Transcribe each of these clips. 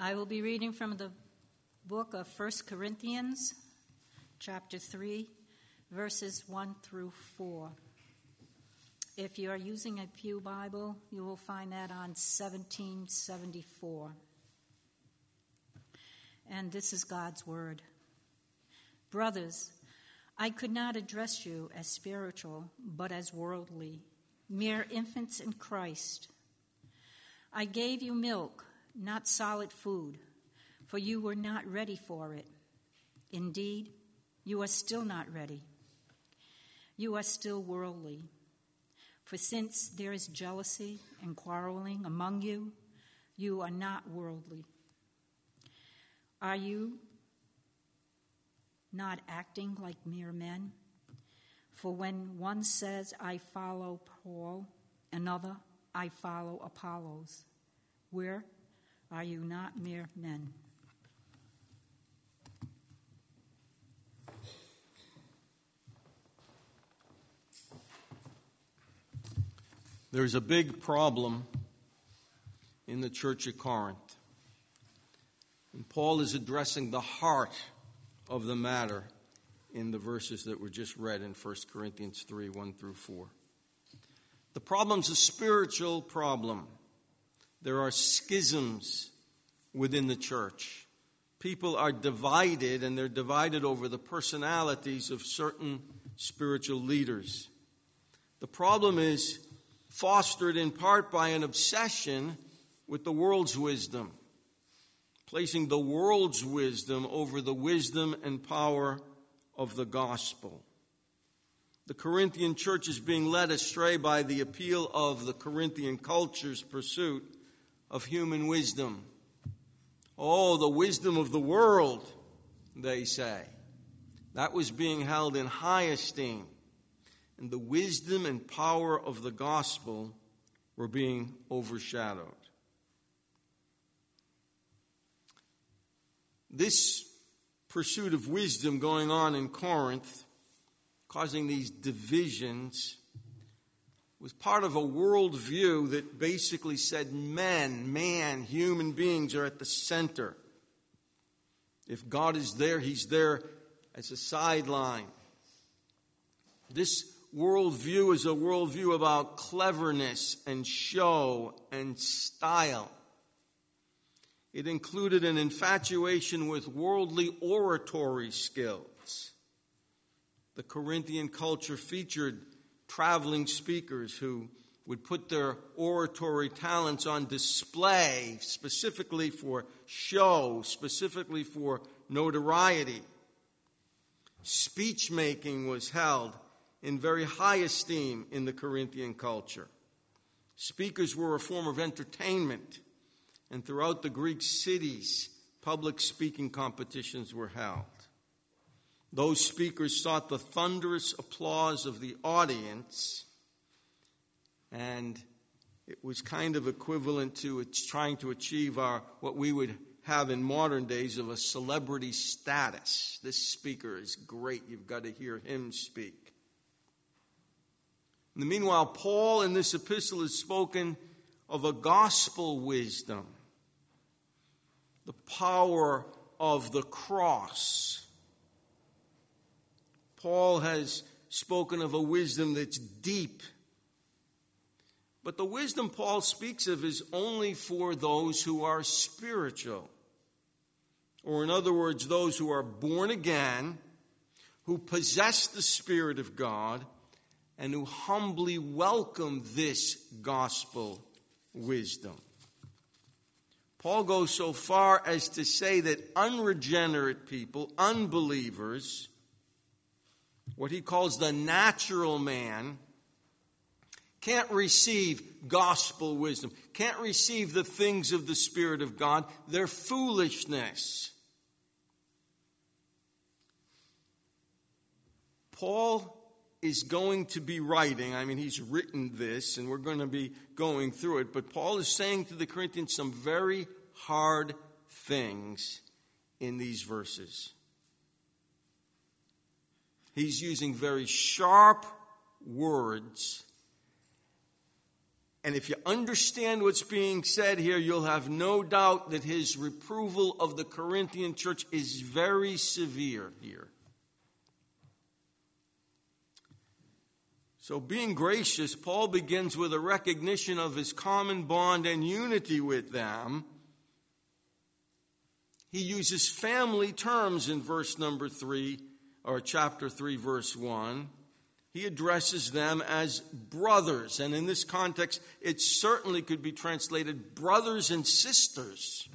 I will be reading from the book of 1 Corinthians, chapter 3, verses 1 through 4. If you are using a Pew Bible, you will find that on 1774. And this is God's word. Brothers, I could not address you as spiritual, but as worldly, mere infants in Christ. I gave you milk, not solid food, for you were not ready for it. Indeed, you are still not ready. You are still worldly. For since there is jealousy and quarreling among you, you are not worldly. Are you not acting like mere men? For when one says, I follow Paul, another, I follow Apollos, where are you not mere men? There's a big problem in the church at Corinth. And Paul is addressing the heart of the matter in the verses that were just read in 1 Corinthians 3, 1 through 4. The problem's a spiritual problem. There are schisms within the church. People are divided, and they're divided over the personalities of certain spiritual leaders. The problem is fostered in part by an obsession with the world's wisdom, placing the world's wisdom over the wisdom and power of the gospel. The Corinthian church is being led astray by the appeal of the Corinthian culture's pursuit of human wisdom. Oh, the wisdom of the world, they say. That was being held in high esteem. And the wisdom and power of the gospel were being overshadowed. This pursuit of wisdom going on in Corinth, causing these divisions, was part of a worldview that basically said human beings are at the center. If God is there, He's there as a sideline. This worldview is a worldview about cleverness and show and style. It included an infatuation with worldly oratory skills. The Corinthian culture featured traveling speakers who would put their oratory talents on display, specifically for show, specifically for notoriety. Speech making was held in very high esteem in the Corinthian culture. Speakers were a form of entertainment, and throughout the Greek cities, public speaking competitions were held. Those speakers sought the thunderous applause of the audience, and it was kind of equivalent to trying to achieve what we would have in modern days of a celebrity status. This speaker is great. You've got to hear him speak. In the meanwhile, Paul in this epistle has spoken of a gospel wisdom, the power of the cross. Paul has spoken of a wisdom that's deep. But the wisdom Paul speaks of is only for those who are spiritual. Or in other words, those who are born again, who possess the Spirit of God, and who humbly welcome this gospel wisdom. Paul goes so far as to say that unregenerate people, unbelievers, what he calls the natural man, can't receive gospel wisdom, can't receive the things of the Spirit of God. They're foolishness. Paul is going to be writing, he's written this, and we're going to be going through it, but Paul is saying to the Corinthians some very hard things in these verses. He's using very sharp words, And if you understand what's being said here, you'll have no doubt that his reproval of the Corinthian church is very severe here. So being gracious, Paul begins with a recognition of his common bond and unity with them. He uses family terms in verse number 3, or chapter 3, verse 1. He addresses them as brothers, and in this context, it certainly could be translated brothers and sisters.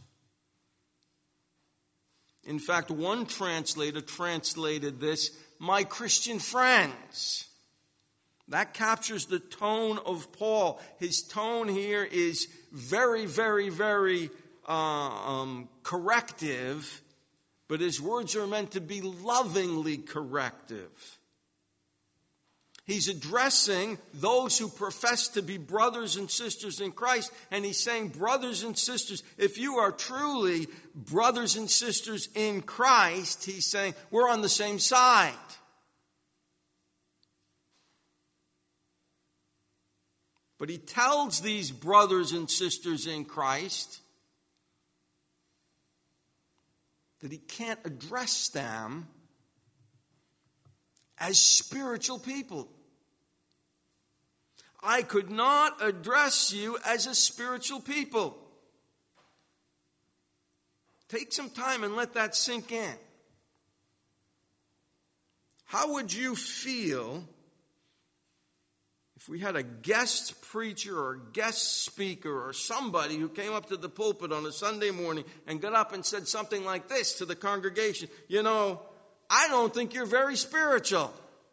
In fact, one translator translated this, my Christian friends. That captures the tone of Paul. His tone here is very, very, very corrective, but his words are meant to be lovingly corrective. He's addressing those who profess to be brothers and sisters in Christ, and he's saying, brothers and sisters, if you are truly brothers and sisters in Christ, he's saying, we're on the same side. But he tells these brothers and sisters in Christ that he can't address them as spiritual people. I could not address you as a spiritual people. Take some time and let that sink in. How would you feel if we had a guest preacher or guest speaker or somebody who came up to the pulpit on a Sunday morning and got up and said something like this to the congregation? You know, I don't think you're very spiritual.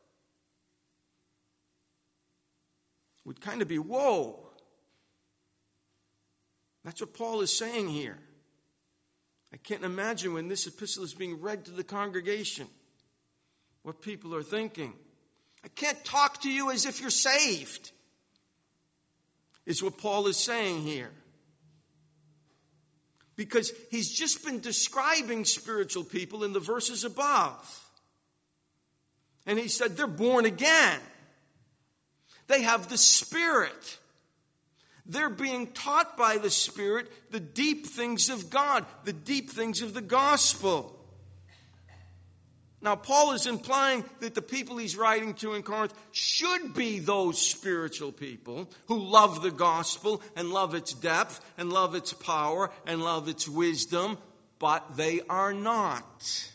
Would kind of be, whoa. That's what Paul is saying here. I can't imagine when this epistle is being read to the congregation what people are thinking. I can't talk to you as if you're saved, is what Paul is saying here. Because he's just been describing spiritual people in the verses above. And he said they're born again. They have the Spirit. They're being taught by the Spirit the deep things of God, the deep things of the gospel. Now, Paul is implying that the people he's writing to in Corinth should be those spiritual people who love the gospel and love its depth and love its power and love its wisdom, but they are not.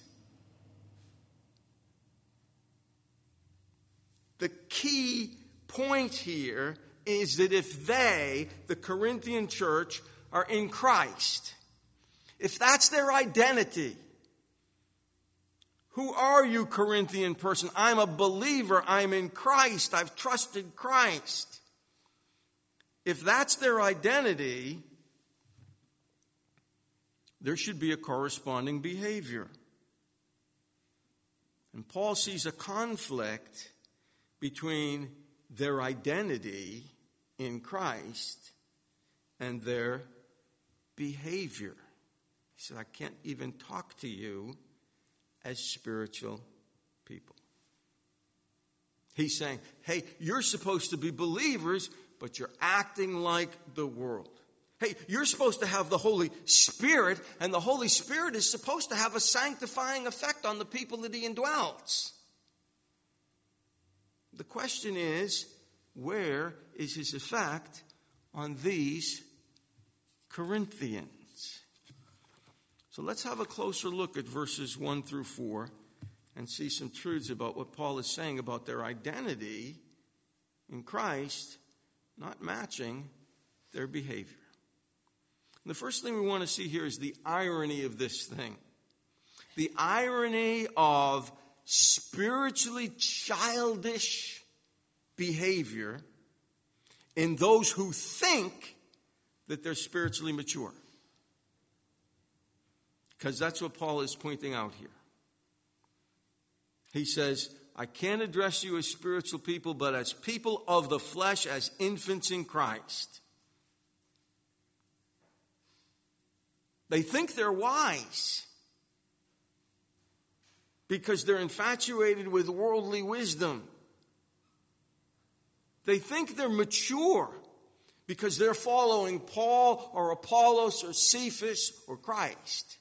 The key point here is that if they, the Corinthian church, are in Christ, if that's their identity, who are you, Corinthian person? I'm a believer. I'm in Christ. I've trusted Christ. If that's their identity, there should be a corresponding behavior. And Paul sees a conflict between their identity in Christ and their behavior. He said, I can't even talk to you as spiritual people. He's saying, hey, you're supposed to be believers, but you're acting like the world. Hey, you're supposed to have the Holy Spirit, and the Holy Spirit is supposed to have a sanctifying effect on the people that he indwells. The question is, where is his effect on these Corinthians? So let's have a closer look at verses 1 through 4 and see some truths about what Paul is saying about their identity in Christ not matching their behavior. And the first thing we want to see here is the irony of this thing. The irony of spiritually childish behavior in those who think that they're spiritually mature. Because that's what Paul is pointing out here. He says, I can't address you as spiritual people, but as people of the flesh, as infants in Christ. They think they're wise because they're infatuated with worldly wisdom. They think they're mature because they're following Paul or Apollos or Cephas or Christ.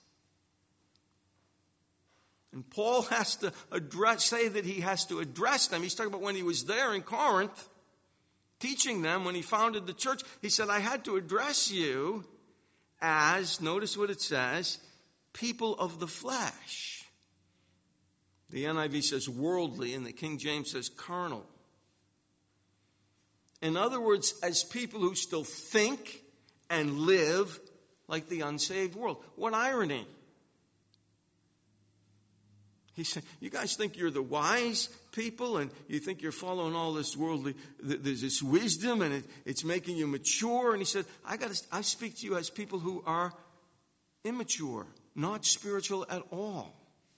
And Paul has to say that he has to address them. He's talking about when he was there in Corinth, teaching them, when he founded the church. He said, I had to address you as, notice what it says, people of the flesh. The NIV says worldly, and the King James says carnal. In other words, as people who still think and live like the unsaved world. What irony. He said, you guys think you're the wise people and you think you're following all this worldly, there's this wisdom and it's making you mature. And he said, I speak to you as people who are immature, not spiritual at all.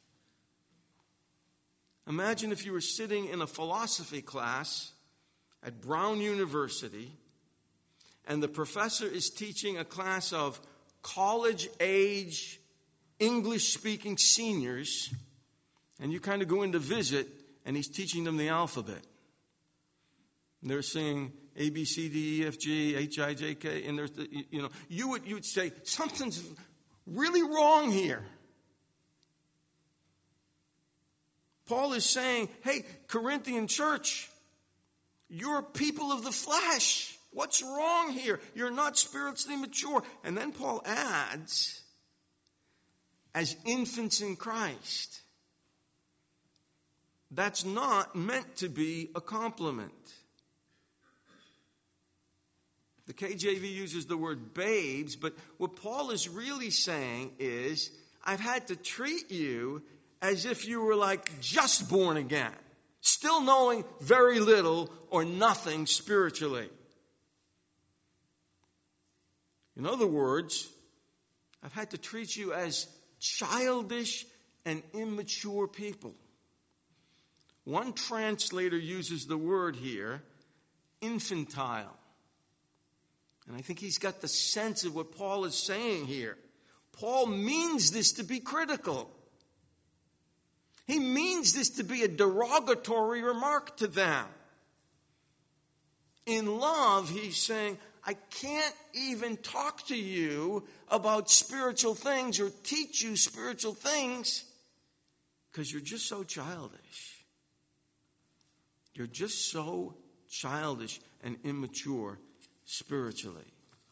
Imagine if you were sitting in a philosophy class at Brown University and the professor is teaching a class of college-age, English-speaking seniors, and you kind of go in to visit, and he's teaching them the alphabet. And they're saying A, B, C, D, E, F, G, H, I, J, K, and there's you would say, something's really wrong here. Paul is saying, hey, Corinthian church, you're people of the flesh. What's wrong here? You're not spiritually mature. And then Paul adds, as infants in Christ. That's not meant to be a compliment. The KJV uses the word babes, but what Paul is really saying is, I've had to treat you as if you were like just born again, still knowing very little or nothing spiritually. In other words, I've had to treat you as childish and immature people. One translator uses the word here, infantile. And I think he's got the sense of what Paul is saying here. Paul means this to be critical. He means this to be a derogatory remark to them. In love, he's saying, I can't even talk to you about spiritual things or teach you spiritual things because you're just so childish. You're just so childish and immature spiritually.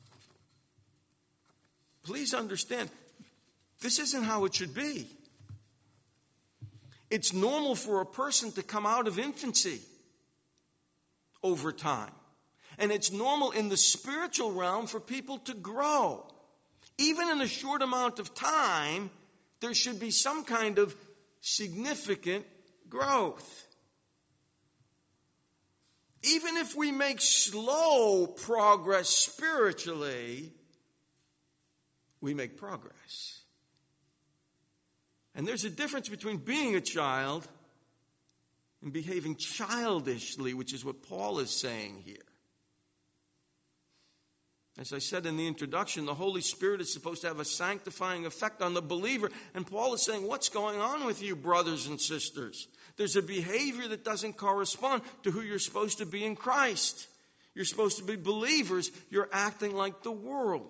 Please understand, this isn't how it should be. It's normal for a person to come out of infancy over time. And it's normal in the spiritual realm for people to grow. Even in a short amount of time, there should be some kind of significant growth. Even if we make slow progress spiritually, we make progress. And there's a difference between being a child and behaving childishly, which is what Paul is saying here. As I said in the introduction, the Holy Spirit is supposed to have a sanctifying effect on the believer. And Paul is saying, what's going on with you, brothers and sisters? There's a behavior that doesn't correspond to who you're supposed to be in Christ. You're supposed to be believers. You're acting like the world.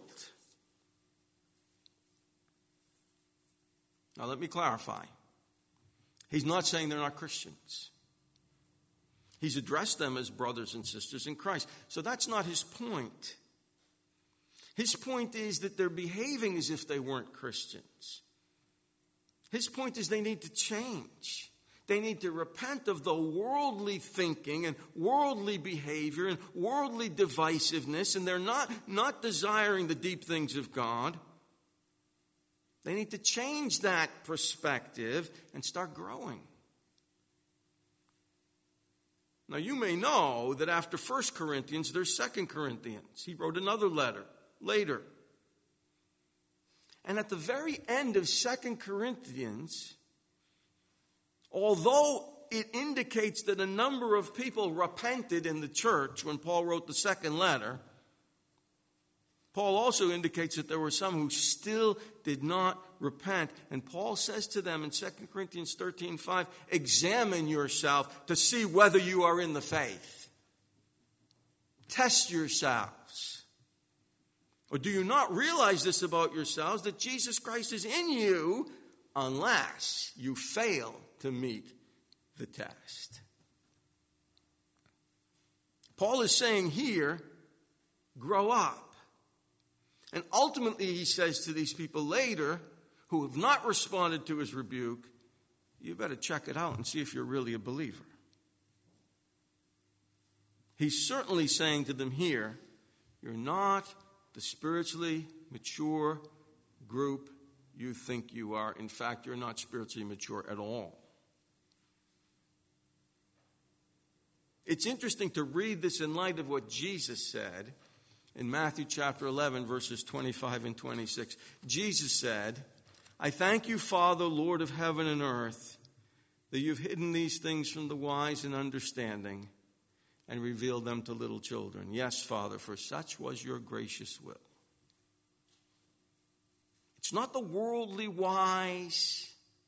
Now, let me clarify. He's not saying they're not Christians. He's addressed them as brothers and sisters in Christ. So that's not his point. His point is that they're behaving as if they weren't Christians. His point is they need to change. They need to repent of the worldly thinking and worldly behavior and worldly divisiveness, and they're not desiring the deep things of God. They need to change that perspective and start growing. Now, you may know that after 1 Corinthians, there's 2 Corinthians. He wrote another letter later. And at the very end of 2 Corinthians, although it indicates that a number of people repented in the church when Paul wrote the second letter, Paul also indicates that there were some who still did not repent. And Paul says to them in 2 Corinthians 13:5, examine yourself to see whether you are in the faith. Test yourselves. Or do you not realize this about yourselves, that Jesus Christ is in you, unless you fail to meet the test? Paul is saying here, grow up. And ultimately he says to these people later, who have not responded to his rebuke, you better check it out and see if you're really a believer. He's certainly saying to them here, you're not the spiritually mature group you think you are. In fact, you're not spiritually mature at all. It's interesting to read this in light of what Jesus said in Matthew chapter 11, verses 25 and 26. Jesus said, I thank you, Father, Lord of heaven and earth, that you've hidden these things from the wise and understanding and revealed them to little children. Yes, Father, for such was your gracious will. It's not the worldly wise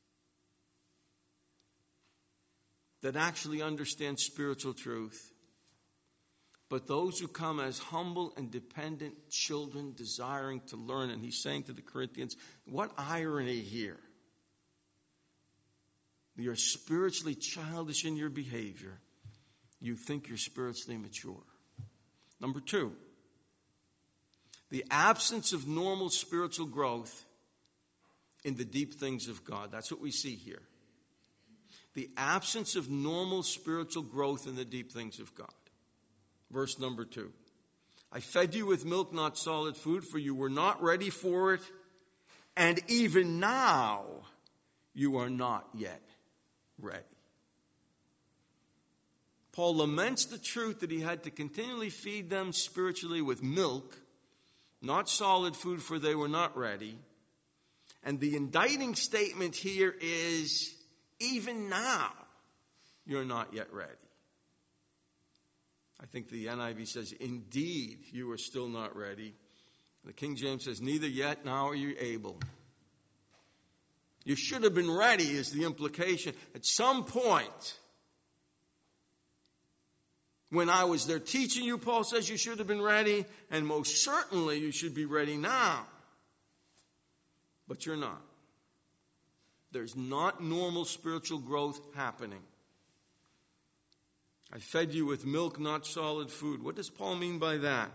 that actually understand spiritual truth, but those who come as humble and dependent children desiring to learn. And he's saying to the Corinthians, what irony here. You're spiritually childish in your behavior. You think you're spiritually mature. Number two, the absence of normal spiritual growth in the deep things of God. That's what we see here. The absence of normal spiritual growth in the deep things of God. Verse number 2. I fed you with milk, not solid food, for you were not ready for it, and even now you are not yet ready. Paul laments the truth that he had to continually feed them spiritually with milk, not solid food, for they were not ready. And the indicting statement here is, even now, you're not yet ready. I think the NIV says, indeed, you are still not ready. The King James says, neither yet, now are you able. You should have been ready is the implication. At some point, when I was there teaching you, Paul says you should have been ready, and most certainly you should be ready now. But you're not. There's not normal spiritual growth happening. I fed you with milk, not solid food. What does Paul mean by that?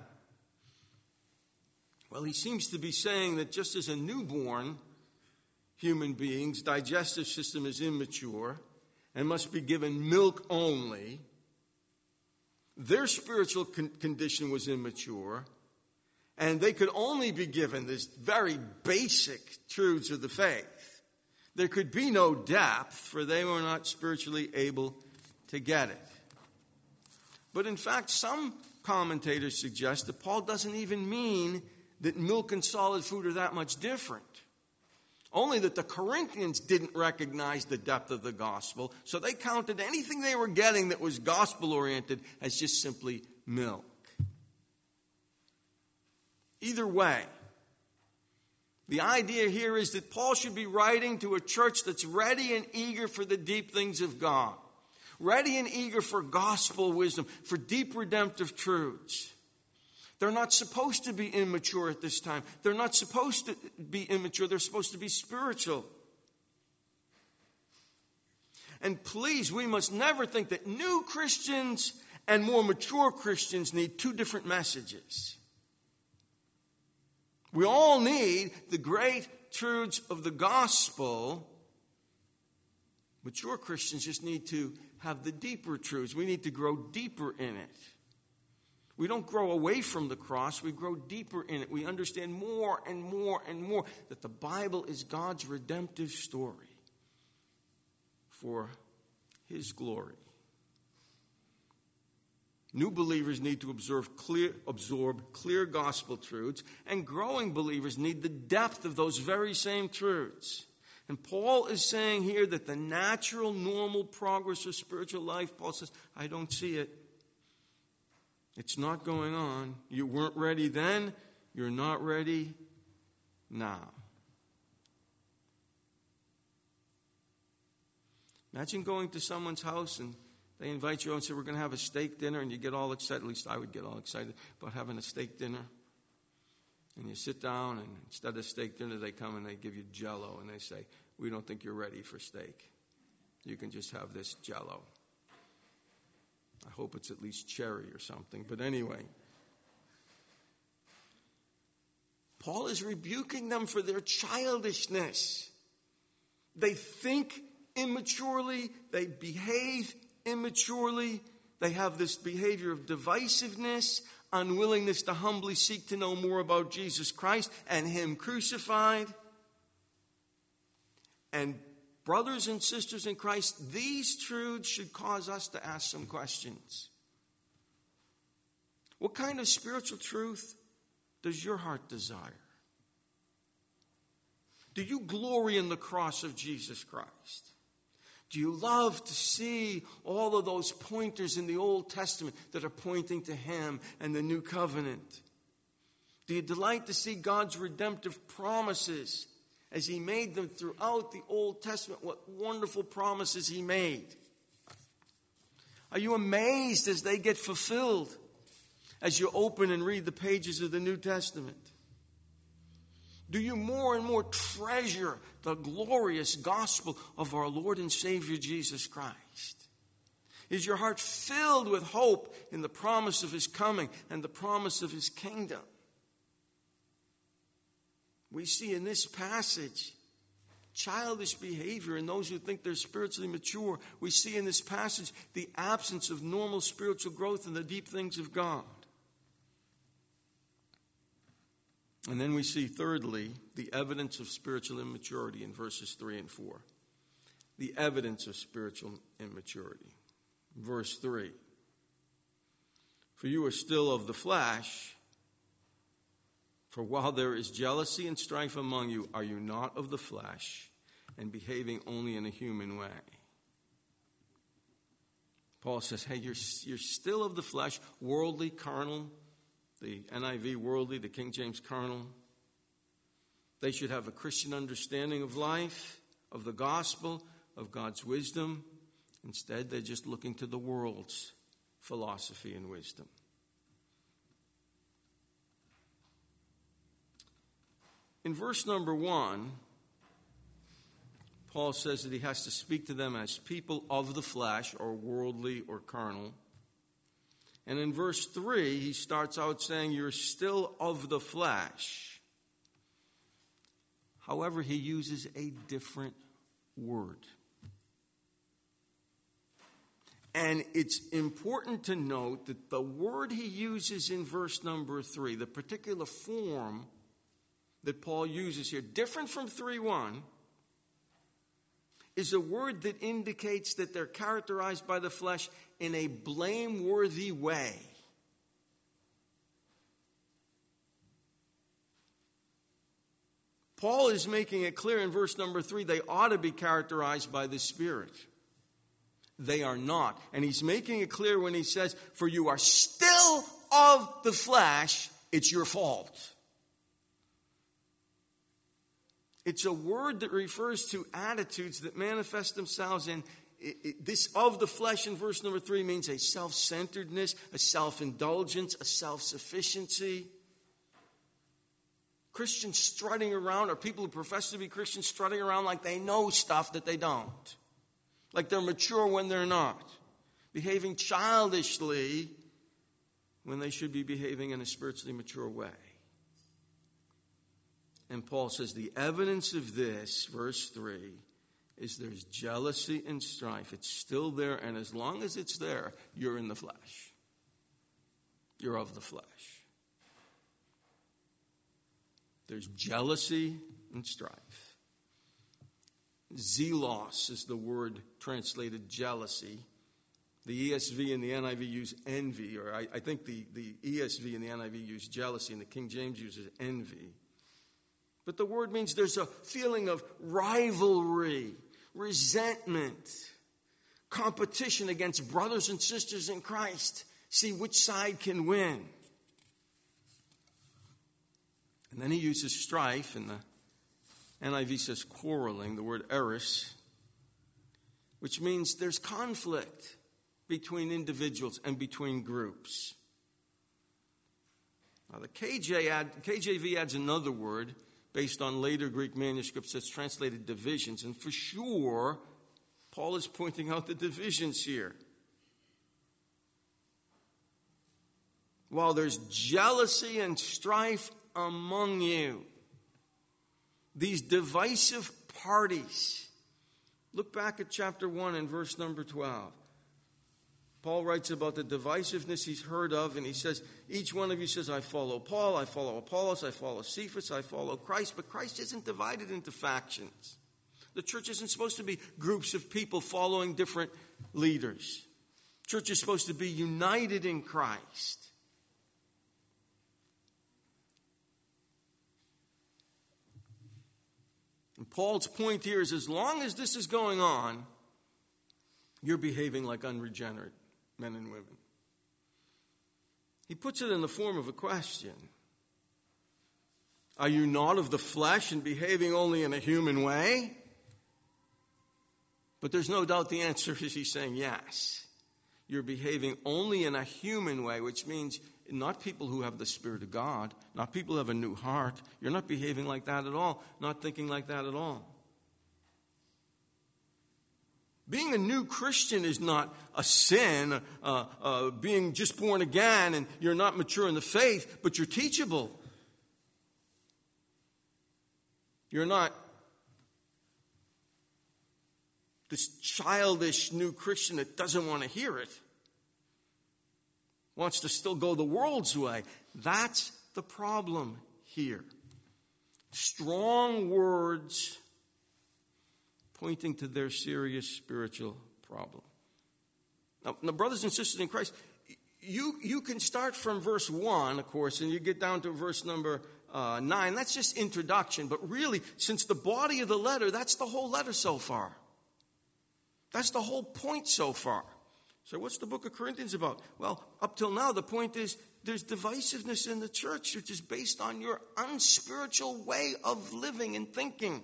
Well, he seems to be saying that just as a newborn human being's digestive system is immature and must be given milk only, their spiritual condition was immature, and they could only be given this very basic truths of the faith. There could be no depth, for they were not spiritually able to get it. But in fact, some commentators suggest that Paul doesn't even mean that milk and solid food are that much different. Only that the Corinthians didn't recognize the depth of the gospel, so they counted anything they were getting that was gospel-oriented as just simply milk. Either way, the idea here is that Paul should be writing to a church that's ready and eager for the deep things of God. Ready and eager for gospel wisdom, for deep redemptive truths. They're not supposed to be immature at this time. They're not supposed to be immature. They're supposed to be spiritual. And please, we must never think that new Christians and more mature Christians need two different messages. We all need the great truths of the gospel. Mature Christians just need to have the deeper truths. We need to grow deeper in it. We don't grow away from the cross. We grow deeper in it. We understand more and more and more that the Bible is God's redemptive story for His glory. New believers need to absorb clear gospel truths, and growing believers need the depth of those very same truths. And Paul is saying here that the natural, normal progress of spiritual life, Paul says, I don't see it. It's not going on. You weren't ready then. You're not ready now. Imagine going to someone's house and they invite you and say, we're going to have a steak dinner, and you get all excited. At least I would get all excited about having a steak dinner. And you sit down, and instead of steak dinner, they come and they give you Jell-O, and they say, we don't think you're ready for steak. You can just have this Jell-O. I hope it's at least cherry or something. But anyway, Paul is rebuking them for their childishness. They think immaturely. They behave immaturely. They have this behavior of divisiveness, unwillingness to humbly seek to know more about Jesus Christ and Him crucified. And brothers and sisters in Christ, these truths should cause us to ask some questions. What kind of spiritual truth does your heart desire? Do you glory in the cross of Jesus Christ? Do you love to see all of those pointers in the Old Testament that are pointing to Him and the New Covenant? Do you delight to see God's redemptive promises as He made them throughout the Old Testament? What wonderful promises He made. Are you amazed as they get fulfilled as you open and read the pages of the New Testament? Do you more and more treasure the glorious gospel of our Lord and Savior Jesus Christ? Is your heart filled with hope in the promise of His coming and the promise of His kingdom? We see in this passage childish behavior in those who think they're spiritually mature. We see in this passage the absence of normal spiritual growth in the deep things of God. And then we see, thirdly, the evidence of spiritual immaturity in verses 3 and 4. The evidence of spiritual immaturity. Verse 3. For you are still of the flesh, for while there is jealousy and strife among you, are you not of the flesh and behaving only in a human way? Paul says, hey, you're still of the flesh, worldly, carnal. The NIV worldly, the King James carnal. They should have a Christian understanding of life, of the gospel, of God's wisdom. Instead, they're just looking to the world's philosophy and wisdom. In verse number 1, Paul says that he has to speak to them as people of the flesh, or worldly, or carnal. And in verse 3, he starts out saying, you're still of the flesh. However, he uses a different word. And it's important to note that the word he uses in verse number 3, the particular form that Paul uses here, different from 3:1, is a word that indicates that they're characterized by the flesh in a blameworthy way. Paul is making it clear in verse number 3 they ought to be characterized by the Spirit. They are not. And he's making it clear when he says, for you are still of the flesh, it's your fault. It's a word that refers to attitudes that manifest themselves in this of the flesh in verse number 3 means a self-centeredness, a self-indulgence, a self-sufficiency. Christians strutting around, or people who profess to be Christians strutting around like they know stuff that they don't. Like they're mature when they're not. Behaving childishly when they should be behaving in a spiritually mature way. And Paul says the evidence of this, verse 3, is there's jealousy and strife. It's still there, and as long as it's there, you're in the flesh. You're of the flesh. There's jealousy and strife. Zelos is the word translated jealousy. The ESV and the NIV use envy, or I think the ESV and the NIV use jealousy, and the King James uses envy. But the word means there's a feeling of rivalry, resentment, competition against brothers and sisters in Christ. See which side can win. And then he uses strife, and the NIV says quarreling, the word eris, which means there's conflict between individuals and between groups. Now, the KJV adds another word based on later Greek manuscripts that's translated divisions. And for sure, Paul is pointing out the divisions here. While there's jealousy and strife among you, these divisive parties. Look back at chapter 1 and verse number 12. Paul writes about the divisiveness he's heard of, and he says, each one of you says, I follow Paul, I follow Apollos, I follow Cephas, I follow Christ. But Christ isn't divided into factions. The church isn't supposed to be groups of people following different leaders. Church is supposed to be united in Christ. And Paul's point here is, as long as this is going on, you're behaving like unregenerate men and women. He puts it in the form of a question. Are you not of the flesh and behaving only in a human way? But there's no doubt the answer is he's saying yes. You're behaving only in a human way, which means not people who have the Spirit of God, not people who have a new heart. You're not behaving like that at all, not thinking like that at all. Being a new Christian is not a sin, being just born again and you're not mature in the faith, but you're teachable. You're not this childish new Christian that doesn't want to hear it, wants to still go the world's way. That's the problem here. Strong words pointing to their serious spiritual problem. Now, brothers and sisters in Christ, you can start from verse 1, of course, and you get down to verse number 9. That's just introduction. But really, since the body of the letter, that's the whole letter so far. That's the whole point so far. So what's the book of Corinthians about? Well, up till now, the point is there's divisiveness in the church, which is based on your unspiritual way of living and thinking.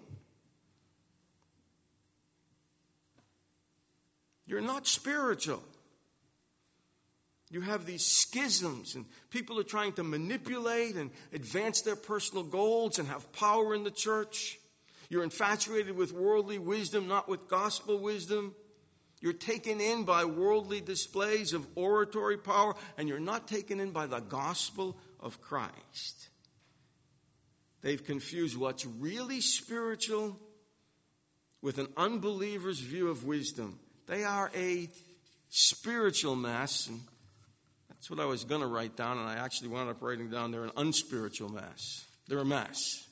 You're not spiritual. You have these schisms, and people are trying to manipulate and advance their personal goals and have power in the church. You're infatuated with worldly wisdom, not with gospel wisdom. You're taken in by worldly displays of oratory power, and you're not taken in by the gospel of Christ. They've confused what's really spiritual with an unbeliever's view of wisdom. They are a spiritual mess, and that's what I was going to write down, and I actually wound up writing down they're an unspiritual mess. They're a mess.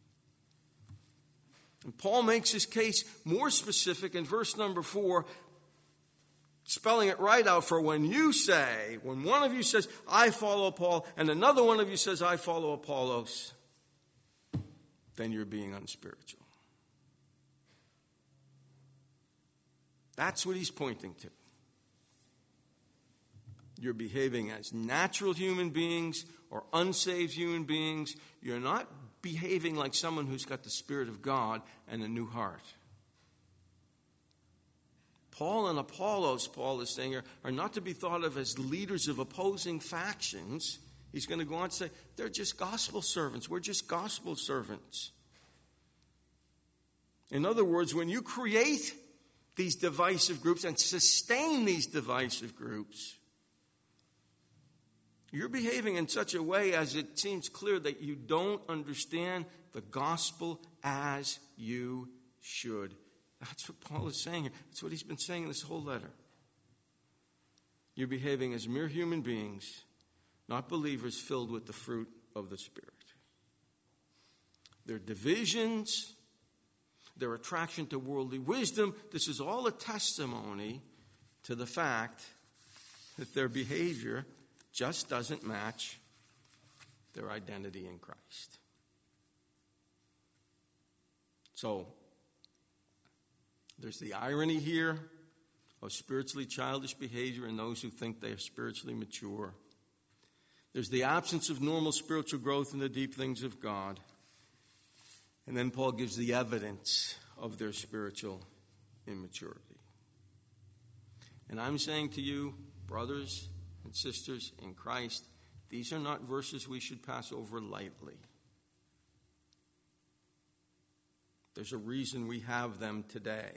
And Paul makes his case more specific in verse number 4, spelling it right out. For when one of you says, I follow Paul, and another one of you says, I follow Apollos, then you're being unspiritual. That's what he's pointing to. You're behaving as natural human beings or unsaved human beings. You're not behaving like someone who's got the Spirit of God and a new heart. Paul and Apollos, Paul is saying here, are not to be thought of as leaders of opposing factions. He's going to go on to say, they're just gospel servants. We're just gospel servants. In other words, when you create these divisive groups and sustain these divisive groups, you're behaving in such a way as it seems clear that you don't understand the gospel as you should. That's what Paul is saying here. That's what he's been saying in this whole letter. You're behaving as mere human beings, not believers filled with the fruit of the Spirit. Their divisions, their attraction to worldly wisdom, this is all a testimony to the fact that their behavior just doesn't match their identity in Christ. So, there's the irony here of spiritually childish behavior in those who think they are spiritually mature. There's the absence of normal spiritual growth in the deep things of God. And then Paul gives the evidence of their spiritual immaturity. And I'm saying to you, brothers and sisters in Christ, These are not verses we should pass over lightly. There's a reason we have them today.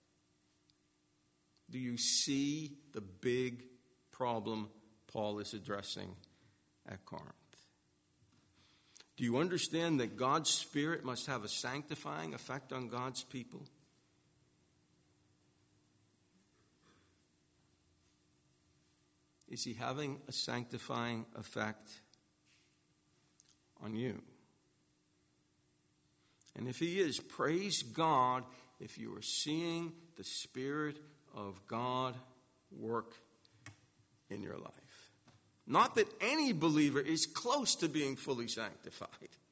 Do you see the big problem Paul is addressing at Corinth? Do you understand that God's Spirit must have a sanctifying effect on God's people? Is he having a sanctifying effect on you? And if he is, praise God if you are seeing the Spirit of God work in your life. Not that any believer is close to being fully sanctified.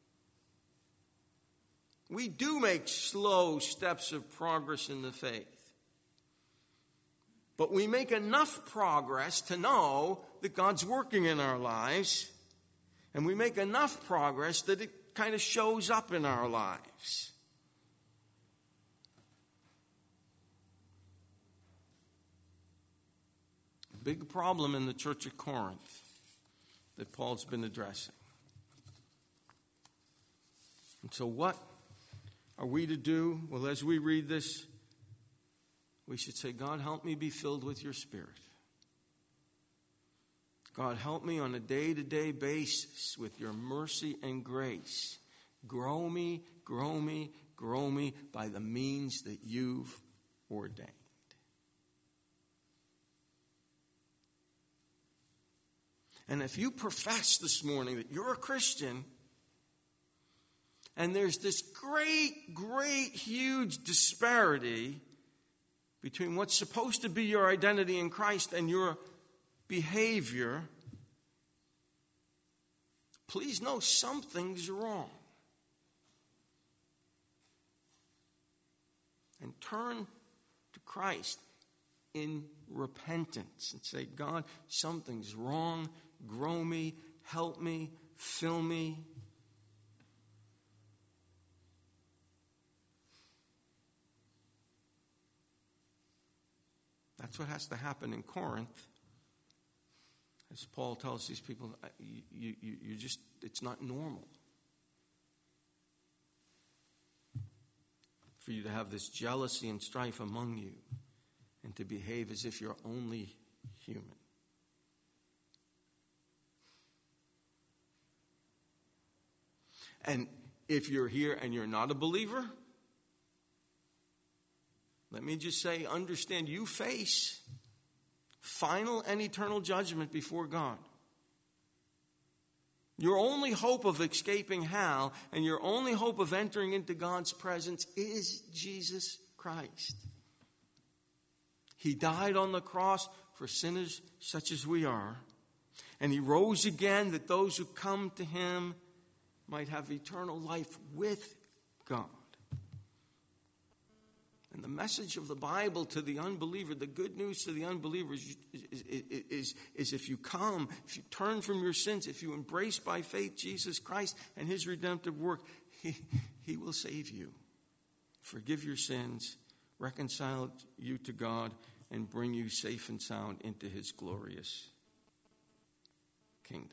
We do make slow steps of progress in the faith. But we make enough progress to know that God's working in our lives. And we make enough progress that it kind of shows up in our lives. A big problem in the church of Corinth that Paul's been addressing. And so what are we to do? Well, as we read this, we should say, God, help me be filled with your Spirit. God, help me on a day-to-day basis with your mercy and grace. Grow me, grow me, grow me by the means that you've ordained. And if you profess this morning that you're a Christian, and there's this great, huge disparity between what's supposed to be your identity in Christ and your behavior, please know something's wrong. And turn to Christ in repentance and say, God, something's wrong. Grow me, help me, fill me. That's what has to happen in Corinth. As Paul tells these people, you just, it's not normal for you to have this jealousy and strife among you and to behave as if you're only human. And if you're here and you're not a believer, let me just say, understand, you face final and eternal judgment before God. Your only hope of escaping hell and your only hope of entering into God's presence is Jesus Christ. He died on the cross for sinners such as we are. And he rose again that those who come to him might have eternal life with God. And the message of the Bible to the unbeliever, the good news to the unbeliever is if you come, if you turn from your sins, if you embrace by faith Jesus Christ and his redemptive work, he will save you, forgive your sins, reconcile you to God, and bring you safe and sound into his glorious kingdom.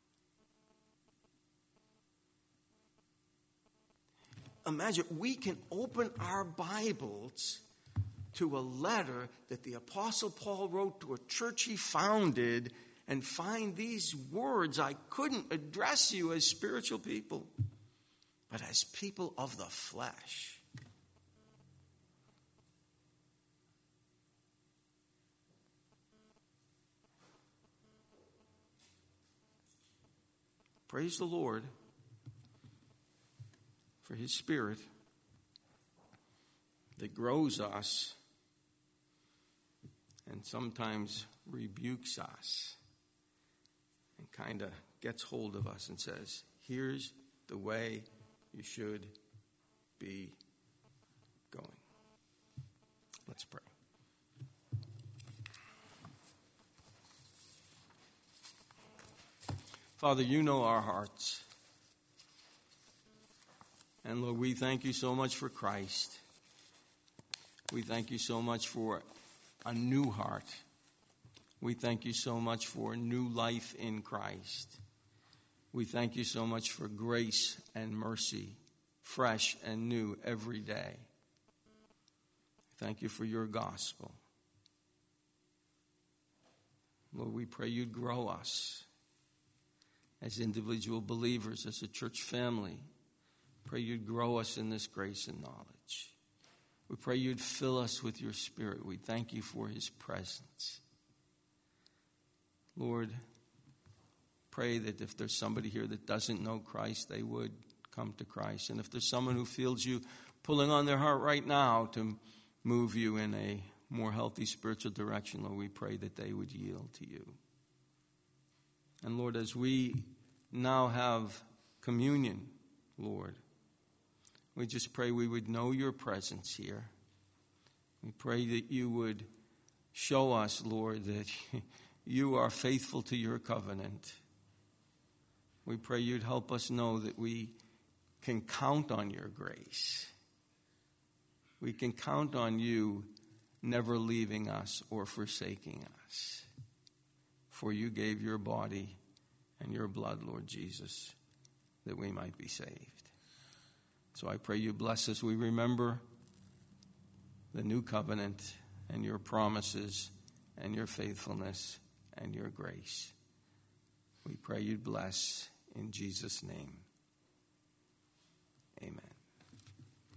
Imagine, we can open our Bibles to a letter that the Apostle Paul wrote to a church he founded and find these words: I couldn't address you as spiritual people, but as people of the flesh. Praise the Lord for his Spirit that grows us and sometimes rebukes us and kind of gets hold of us and says, here's the way you should be going. Let's pray. Father, you know our hearts. And Lord, we thank you so much for Christ. We thank you so much for a new heart. We thank you so much for new life in Christ. We thank you so much for grace and mercy, fresh and new every day. Thank you for your gospel. Lord, we pray you'd grow us as individual believers, as a church family. Pray you'd grow us in this grace and knowledge. We pray you'd fill us with your Spirit. We thank you for his presence. Lord, pray that if there's somebody here that doesn't know Christ, they would come to Christ. And if there's someone who feels you pulling on their heart right now to move you in a more healthy spiritual direction, Lord, we pray that they would yield to you. And Lord, as we now have communion, Lord, we just pray we would know your presence here. We pray that you would show us, Lord, that you are faithful to your covenant. We pray you'd help us know that we can count on your grace. We can count on you never leaving us or forsaking us. For you gave your body and your blood, Lord Jesus, that we might be saved. So I pray you bless us. We remember the new covenant and your promises and your faithfulness and your grace. We pray you'd bless in Jesus' name. Amen.